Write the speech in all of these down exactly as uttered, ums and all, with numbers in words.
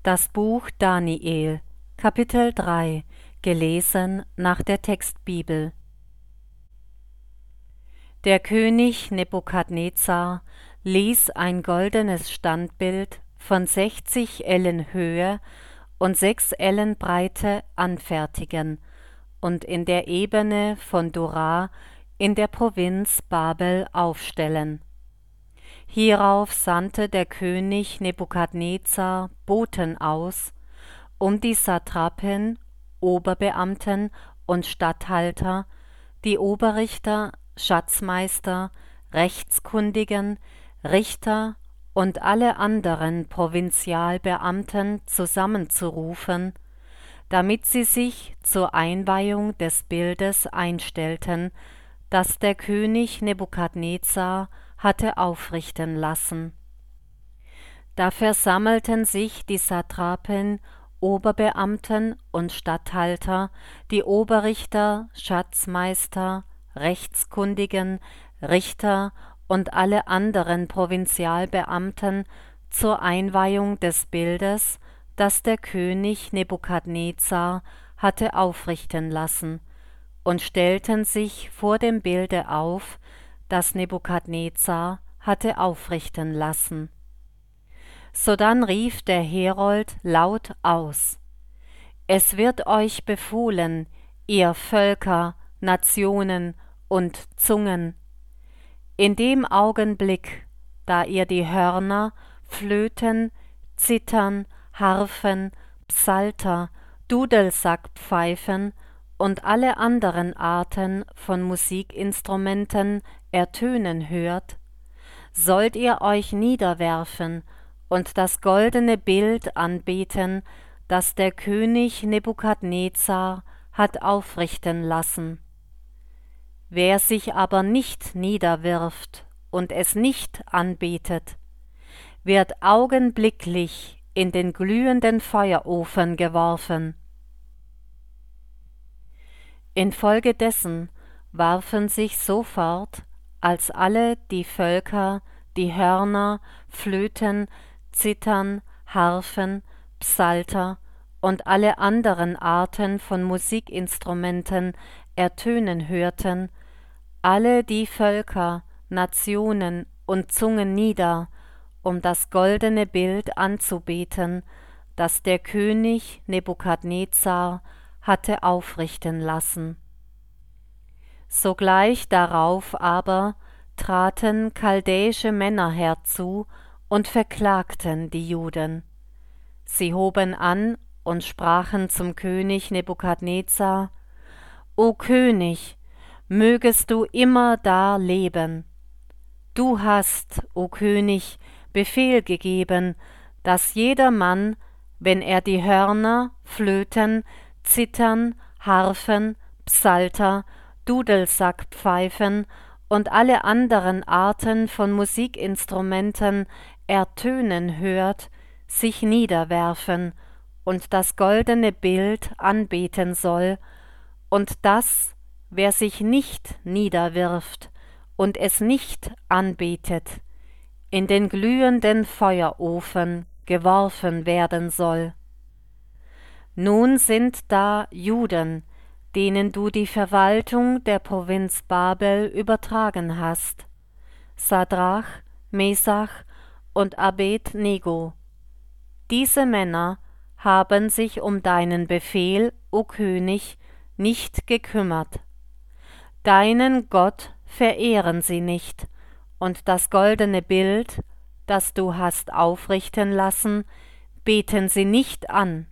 Das Buch Daniel, Kapitel drei, gelesen nach der Textbibel. Der König Nebukadnezar ließ ein goldenes Standbild von sechzig Ellen Höhe und sechs Ellen Breite anfertigen und in der Ebene von Dura in der Provinz Babel aufstellen. Hierauf sandte der König Nebukadnezar Boten aus, um die Satrapen, Oberbeamten und Statthalter, die Oberrichter, Schatzmeister, Rechtskundigen, Richter und alle anderen Provinzialbeamten zusammenzurufen, damit sie sich zur Einweihung des Bildes einstellten, das der König Nebukadnezar hatte aufrichten lassen. Da versammelten sich die Satrapen, Oberbeamten und Statthalter, die Oberrichter, Schatzmeister, Rechtskundigen, Richter und alle anderen Provinzialbeamten zur Einweihung des Bildes, das der König Nebukadnezar hatte aufrichten lassen, und stellten sich vor dem Bilde auf, das Nebukadnezar hatte aufrichten lassen. Sodann rief der Herold laut aus: Es wird euch befohlen, ihr Völker, Nationen und Zungen, in dem Augenblick, da ihr die Hörner, Flöten, Zithern, Harfen, Psalter, Dudelsackpfeifen und alle anderen Arten von Musikinstrumenten ertönen hört, sollt ihr euch niederwerfen und das goldene Bild anbeten, das der König Nebukadnezar hat aufrichten lassen. Wer sich aber nicht niederwirft und es nicht anbetet, wird augenblicklich in den glühenden Feuerofen geworfen. Infolgedessen warfen sich sofort, als alle die Völker, die Hörner, Flöten, Zithern, Harfen, Psalter und alle anderen Arten von Musikinstrumenten ertönen hörten, alle die Völker, Nationen und Zungen nieder, um das goldene Bild anzubeten, das der König Nebukadnezar hatte aufrichten lassen. Sogleich darauf aber traten chaldäische Männer herzu und verklagten die Juden. Sie hoben an und sprachen zum König Nebukadnezar: O König, mögest du immer da leben. Du hast, o König, Befehl gegeben, dass jeder Mann, wenn er die Hörner, Flöten, Zithern, Harfen, Psalter, Dudelsackpfeifen und alle anderen Arten von Musikinstrumenten ertönen hört, sich niederwerfen und das goldene Bild anbeten soll, und dass, wer sich nicht niederwirft und es nicht anbetet, in den glühenden Feuerofen geworfen werden soll. Nun sind da Juden, denen du die Verwaltung der Provinz Babel übertragen hast, Sadrach, Mesach und Abed-Nego. Diese Männer haben sich um deinen Befehl, o König, nicht gekümmert. Deinen Gott verehren sie nicht, und das goldene Bild, das du hast aufrichten lassen, beten sie nicht an.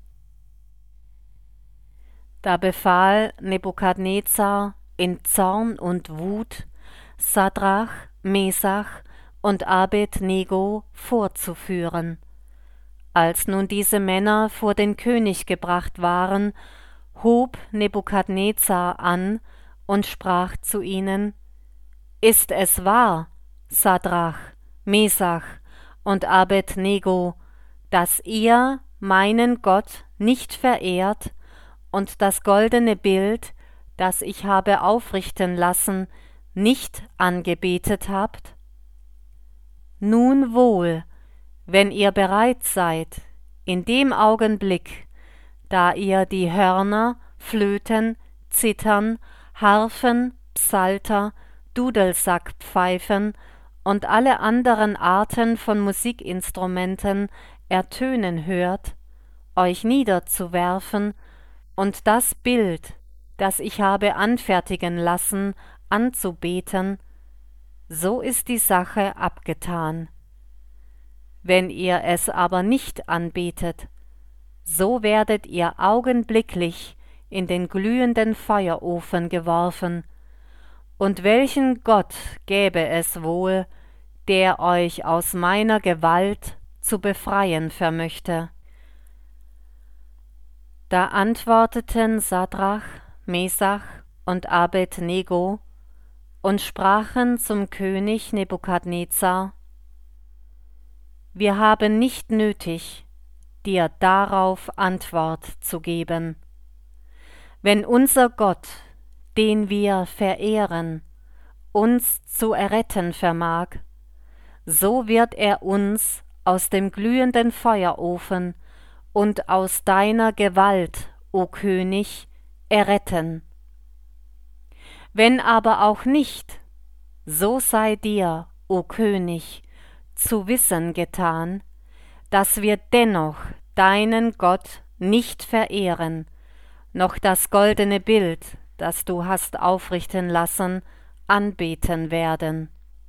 Da befahl Nebukadnezar in Zorn und Wut, Sadrach, Mesach und Abed-Nego vorzuführen. Als nun diese Männer vor den König gebracht waren, hob Nebukadnezar an und sprach zu ihnen: Ist es wahr, Sadrach, Mesach und Abed-Nego, dass ihr meinen Gott nicht verehrt und das goldene Bild, das ich habe aufrichten lassen, nicht angebetet habt? Nun wohl, wenn ihr bereit seid, in dem Augenblick, da ihr die Hörner, Flöten, Zithern, Harfen, Psalter, Dudelsackpfeifen und alle anderen Arten von Musikinstrumenten ertönen hört, euch niederzuwerfen und das Bild, das ich habe anfertigen lassen, anzubeten, so ist die Sache abgetan. Wenn ihr es aber nicht anbetet, so werdet ihr augenblicklich in den glühenden Feuerofen geworfen. Und welchen Gott gäbe es wohl, der euch aus meiner Gewalt zu befreien vermöchte? Da antworteten Sadrach, Mesach und Abednego und sprachen zum König Nebukadnezar: Wir haben nicht nötig, dir darauf Antwort zu geben. Wenn unser Gott, den wir verehren, uns zu erretten vermag, so wird er uns aus dem glühenden Feuerofen und aus deiner Gewalt, o König, erretten. Wenn aber auch nicht, so sei dir, o König, zu wissen getan, dass wir dennoch deinen Gott nicht verehren, noch das goldene Bild, das du hast aufrichten lassen, anbeten werden.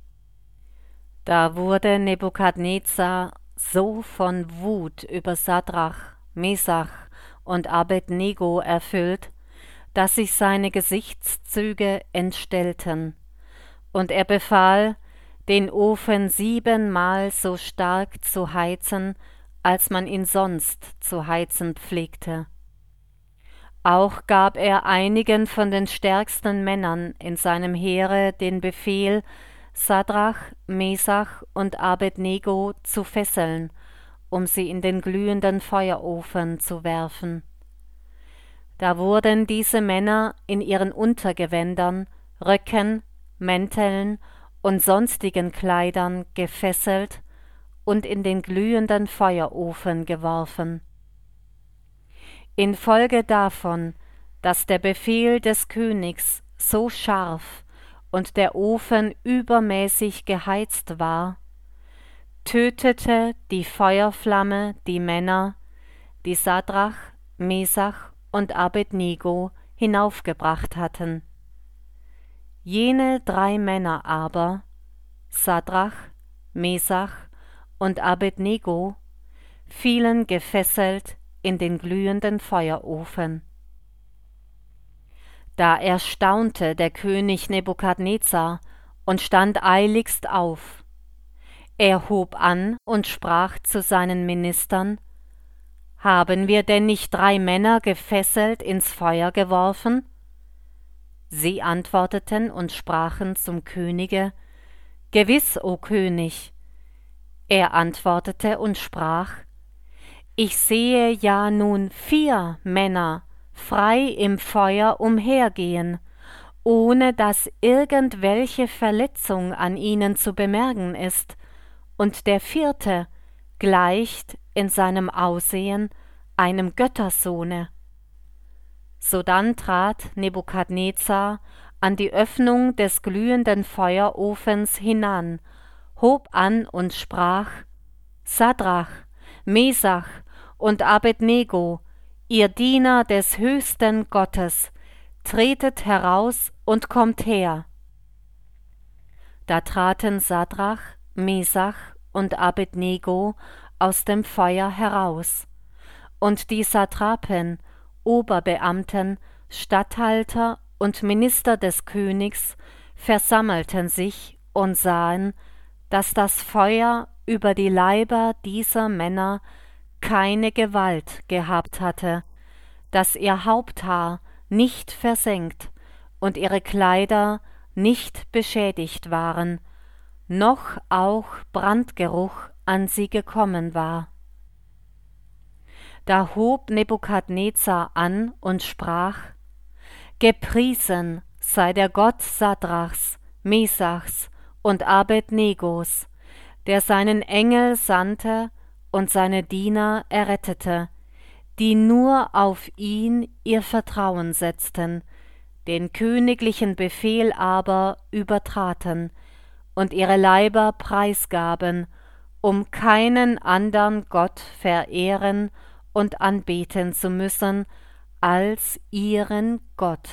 Da wurde Nebukadnezar so von Wut über Sadrach, Mesach und Abednego erfüllt, dass sich seine Gesichtszüge entstellten, und er befahl, den Ofen siebenmal so stark zu heizen, als man ihn sonst zu heizen pflegte. Auch gab er einigen von den stärksten Männern in seinem Heere den Befehl, Sadrach, Mesach und Abednego zu fesseln, um sie in den glühenden Feuerofen zu werfen. Da wurden diese Männer in ihren Untergewändern, Röcken, Mänteln und sonstigen Kleidern gefesselt und in den glühenden Feuerofen geworfen. Infolge davon, dass der Befehl des Königs so scharf und der Ofen übermäßig geheizt war, tötete die Feuerflamme die Männer, die Sadrach, Mesach und Abednego hinaufgebracht hatten. Jene drei Männer aber, Sadrach, Mesach und Abednego, fielen gefesselt in den glühenden Feuerofen. Da erstaunte der König Nebukadnezar und stand eiligst auf. Er hob an und sprach zu seinen Ministern: Haben wir denn nicht drei Männer gefesselt ins Feuer geworfen? Sie antworteten und sprachen zum Könige: Gewiss, o König. Er antwortete und sprach: Ich sehe ja nun vier Männer frei im Feuer umhergehen, ohne dass irgendwelche Verletzung an ihnen zu bemerken ist, und der vierte gleicht in seinem Aussehen einem Göttersohne. Sodann trat Nebukadnezar an die Öffnung des glühenden Feuerofens hinan, hob an und sprach: Sadrach, Mesach und Abednego, ihr Diener des höchsten Gottes, tretet heraus und kommt her. Da traten Sadrach, Mesach und Abednego aus dem Feuer heraus, und die Satrapen, Oberbeamten, Statthalter und Minister des Königs versammelten sich und sahen, dass das Feuer über die Leiber dieser Männer keine Gewalt gehabt hatte, dass ihr Haupthaar nicht versengt und ihre Kleider nicht beschädigt waren, noch auch Brandgeruch an sie gekommen war. Da hob Nebukadnezar an und sprach: Gepriesen sei der Gott Sadrachs, Mesachs und Abednegos, der seinen Engel sandte und seine Diener errettete, die nur auf ihn ihr Vertrauen setzten, den königlichen Befehl aber übertraten und ihre Leiber preisgaben, um keinen andern Gott verehren und anbeten zu müssen als ihren Gott.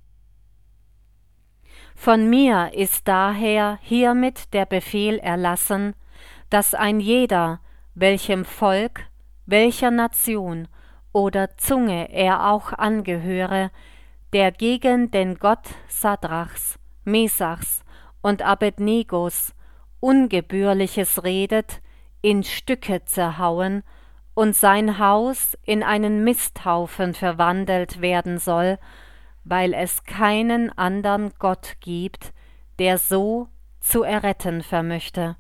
Von mir ist daher hiermit der Befehl erlassen, dass ein jeder, welchem Volk, welcher Nation oder Zunge er auch angehöre, der gegen den Gott Sadrachs, Mesachs und Abednegos Ungebührliches redet, in Stücke zerhauen und sein Haus in einen Misthaufen verwandelt werden soll, weil es keinen andern Gott gibt, der so zu erretten vermöchte.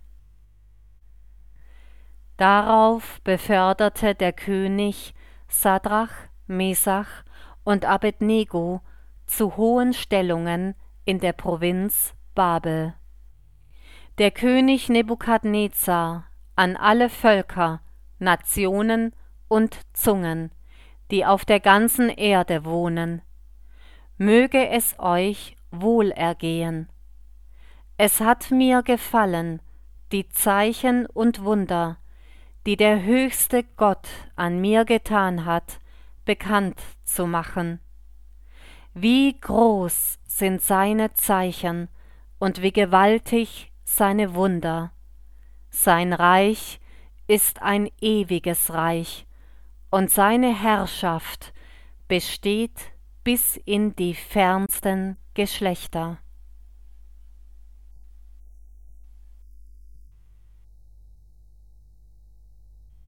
Darauf beförderte der König Sadrach, Mesach und Abednego zu hohen Stellungen in der Provinz Babel. Der König Nebukadnezar an alle Völker, Nationen und Zungen, die auf der ganzen Erde wohnen: Möge es euch wohl ergehen. Es hat mir gefallen, die Zeichen und Wunder, die der höchste Gott an mir getan hat, bekannt zu machen. Wie groß sind seine Zeichen und wie gewaltig seine Wunder. Sein Reich ist ein ewiges Reich, und seine Herrschaft besteht bis in die fernsten Geschlechter.